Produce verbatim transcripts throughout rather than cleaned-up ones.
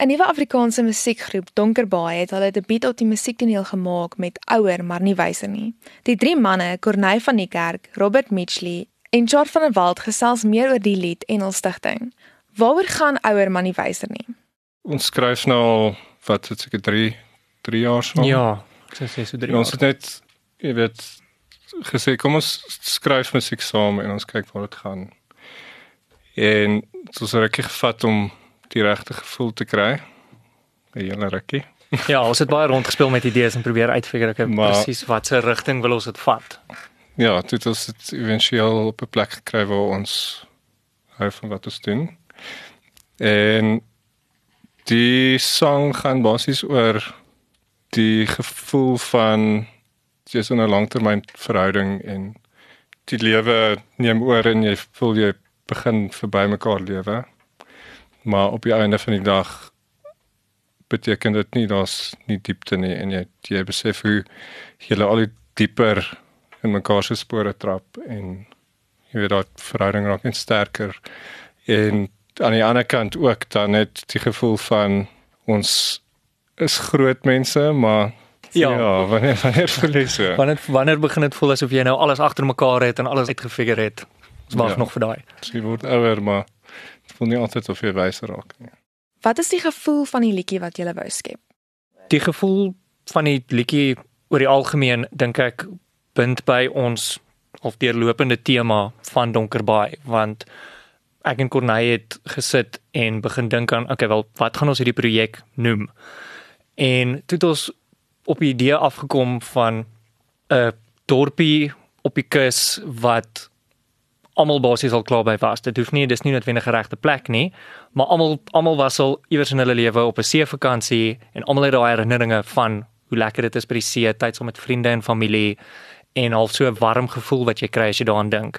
'n Nuwe Afrikaanse musiekgroep, Donkerbaai, het hulle debuut op die musiektoneel gemaak met Ouer, maar nie wyser nie. Die drie manne, Corneille van die Kerk, Robert Mitchley en Chart van der Walt gesels meer oor die lied en hul stigting. Waaroor gaan Ouer, maar nie wyser nie? Ons skryf nou al, wat het seker drie, drie jaar saam? Ja, ek sê sê so drie En ons jaar. het net, jy weet, gesê, kom ons skryf musiek saam en ons kyk waar dit gaan. En het was 'n rukkie gevat om die regte gevoel te kry. 'n Hele rukkie. Ja, ons het baie rondgespeel met idees en probeer uitfigure okay, Maar- presies wat se rigting wil ons dit vat. Ja, toe het ons dit eventueel op 'n plek gekry waar ons hou van wat ons doen. En die sang gaan basies oor die gevoel van jy's in 'n langtermyn verhouding en die lewe neem oor en jy voel jy begin verby mekaar lewe. Maar op die einde van die dag beteken dit nie daar's nie diepte nie en jy jy besef hoe jy al die dieper in mekaar se spore trap en jy weet dat verhouding raak net sterker en aan die ander kant ook dan net die gevoel van ons is groot mense, maar Ja. ja wanneer wanneer voel jy so? Wanneer wanneer begin dit voel asof jy nou alles agter mekaar het en alles uitgefigure het? Ons wag Ja. nog vir daai. Jy word ouer, maar dit voel nie altyd of jy wyser raak nie. Wat is die gevoel van die liedjie wat jy wou skep? Die gevoel van die liedjie oor die algemeen dink ek bind by ons of deurlopende tema van Donkerbaai, want ek en Corneille het gesit en begin dink aan, okay, wel, wat gaan ons hierdie projek noem? En toe het ons op die idee afgekom van 'n dorpie op die kus wat almal basies al klaar by was. Dit hoef nie, dis nie noodwendig 'n regte plek nie, maar almal almal was al iewers in hulle lewe op 'n seevakansie en almal het daai herinneringe van hoe lekker dit is by die see, tyd saam met vriende en familie en al so 'n warm gevoel wat jy kry as jy daaraan dink.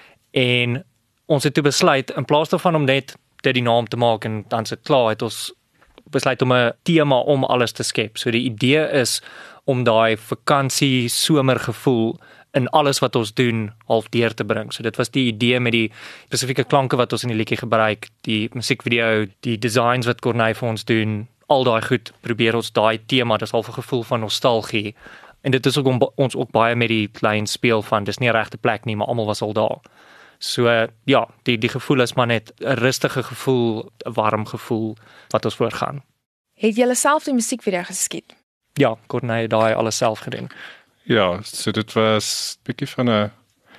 En ons het toe besluit in plaas daarvan om net dit die naam te maak en dan se klaar het ons besluit om 'n tema om alles te skep. So die idee is om daai vakansie somergevoel in alles wat ons doen half deur te bring. So dit was die idee met die spesifieke klanke wat ons in die liedjie gebruik, die musiekvideo, die designs wat Corneille vir ons doen, al daai goed probeer ons daai tema, dis half 'n gevoel van nostalgie. En dit is ook om ons ook baie met die klein speel van dis nie 'n regte plek nie, maar almal was al daar. So uh, ja, die die gevoel is maar net 'n rustige gevoel, 'n warm gevoel wat ons voorgaan. Het jy self die musiekvideo geskiet? Ja, Corneille het daai alles self gedoen. Ja, so dit was 'n bietjie van 'n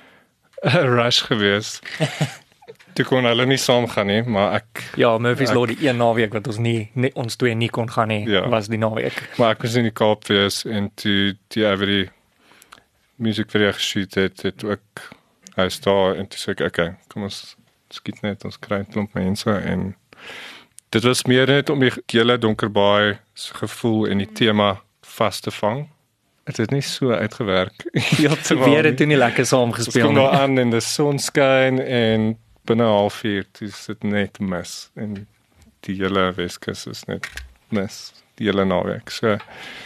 'n rush geweest. Toe kon hulle nie saam gaan nie, maar ek Ja, Murphy's ek, Law die een naweek wat ons nie, nie ons twee nie kon gaan nie, Ja. was die naweek. maar ek was in die Kaap wees en toe die oor die musiekvideo geshoot het, het ook hy is daar en toe sê ek, okay, kom ons skiet net, ons kry 'n klomp mense en dit was meer net om die hele Donkerbaai se gevoel en die tema vas te vang. Het het nie so uitgewerk. Heeltemal Weer het nie. toe nie lekker saam Ons gespeel kom nie. daar aan en die son skyn en binne 'n halfuur is dit net mis en die hele Weskus is net mis die hele naweek. So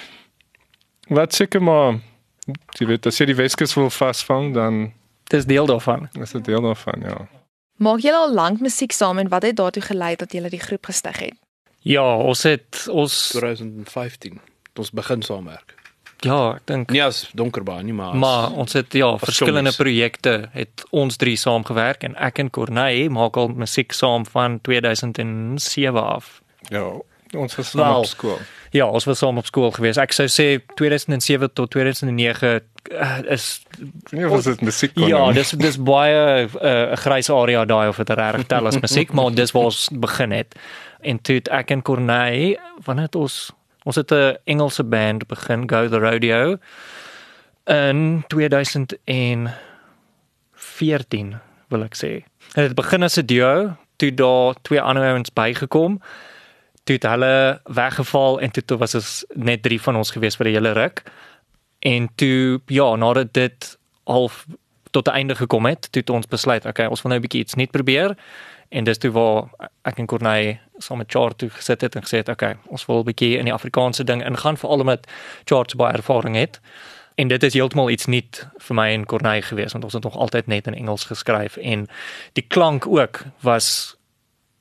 wat seker maar jy weet as jy die Weskus wil vasvang dan Dis deel daarvan. is dit deel daarvan, ja. Maak julle al lank musiek saam en wat het daartoe gelei dat julle die groep gestig het? Ja, ons het ons twintig vyftien het ons begin saamwerk. ja, ek dink Nie as Donkerbaai nie, maar as, maar ons het ja, verskillende songs. projekte het ons drie saamgewerk en ek en Corneille maak al musiek saam van tweeduisend sewe af. Ja, ons was saam Wel, op skool. Ja, ons was saam op skool gewees. Ek sou sê tweeduisend sewe tot tweeduisend nege uh, is Nie of dit musiek kon ja, doen. dis dis baie 'n uh, grys area daai of dit reg tel as musiek, maar dis waar ons begin het. En toe het ek en Corneille, wanneer het ons ons het 'n Engelse band begin, Go the Rodeo in tweeduisend veertien wil ek sê. En dit begin as 'n duo, toe daar twee ander ouens bygekom. Toe het hulle weggeval en toe was ons net drie van ons gewees vir 'n hele ruk. En toe ja, nadat dit half tot 'n einde gekom het, toe het ons besluit, okay, ons wil nou 'n bietjie iets nuut probeer. En dis toe waar ek en Corneille saam met Chart toe gesit het en gesê het, okay, ons wil 'n bietjie in die Afrikaanse ding ingaan, veral omdat Chart baie ervaring het. En dit is heeltemal iets nuut vir my en Corneille gewees, want ons het nog altyd net in Engels geskryf en die klank ook was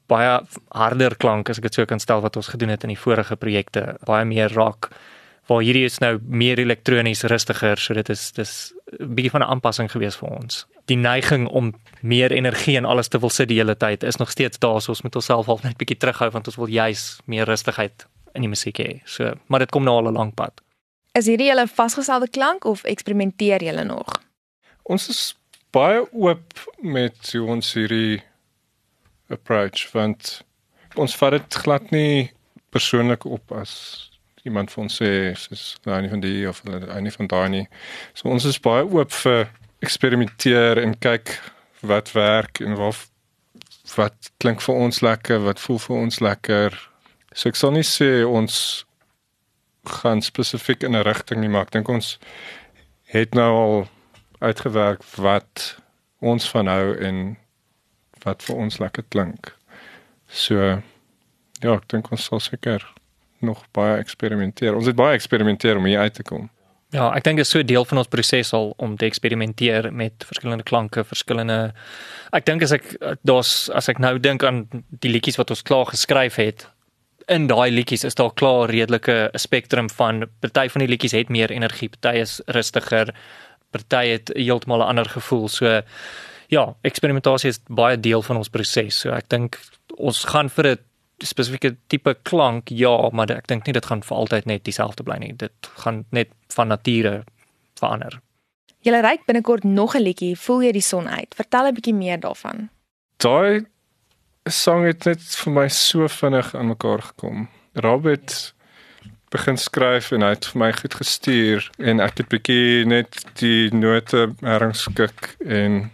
baie harder klank as ek dit so kan stel wat ons gedoen het in die vorige projekte, baie meer rock. Waar hierdie is nou meer elektronies, rustiger, so dit is dis 'n bietjie van 'n aanpassing gewees vir ons. Die neiging om meer energie in alles te wil sit die hele tyd is nog steeds daar, so ons moet onsself half net bietjie terughou want ons wil juis meer rustigheid in die musiek hê. So, maar dit kom nou al 'n lang pad. Is hierdie julle vasgestelde klank of eksperimenteer julle nog? Ons is baie oop met hoe ons hierdie approach, want ons vat dit glad nie persoonlik op as iemand van ons sê, soos een van die of een van daai nie. So ons is baie oop vir eksperimenteer en kyk wat werk en wat, wat klink vir ons lekker, wat voel vir ons lekker. So ek sal nie sê ons gaan spesifiek in 'n rigting nie, maar ek dink ons het nou al uitgewerk wat ons van hou en wat vir ons lekker klink. So ja, ek dink ons sal seker nog baie eksperimenteer. Ons het baie eksperimenteer om hier uit te kom. Ja, ek dink dit is so 'n deel van ons proses al om te eksperimenteer met verskillende klanke, verskillende ek dink as ek daar's as ek nou dink aan die liedjies wat ons klaar geskryf het, in daai liedjies is daar klaar redelike 'n spektrum van party van die liedjies het meer energie, party is rustiger, party het heeltemal 'n ander gevoel. So ja, eksperimentasie is baie deel van ons proses. So ek dink ons gaan vir 'n spesifieke tipe klank, ja, maar ek dink nie dit gaan vir altyd net dieselfde bly nie. Dit gaan net van nature verander. Julle reik binnekort nog 'n liedjie, Voel jy die son uit. Vertel 'n bietjie meer daarvan. Daai sang het net vir my so vinnig aan mekaar gekom. Robert begin skryf en hy het vir my goed gestuur en ek het bietjie net die note herskik en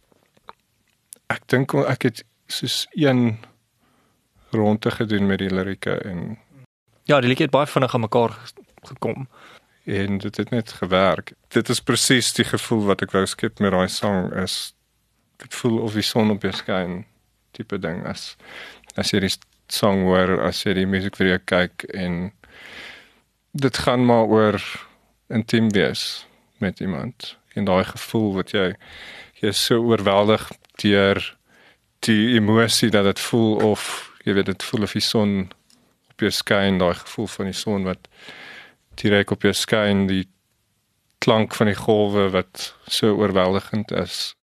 ek dink ek het soos een ronde gedoen met die lirieke en ja, die liedjie het baie vinnig aan mekaar gekom en dit het net gewerk. Dit is presies die gevoel wat ek wou skep met daai sang is dit voel of die son op jou skyn tipe ding as as jy die sang hoor, as jy die musiekvideo kyk en dit gaan maar oor intiem wees met iemand en daai gevoel wat jy jy is so oorweldig deur die emosie dat dit voel of jy weet dit voel of die son op jou skyn, daai gevoel van die son wat direk op jou skyn, die klank van die golwe wat so oorweldigend is.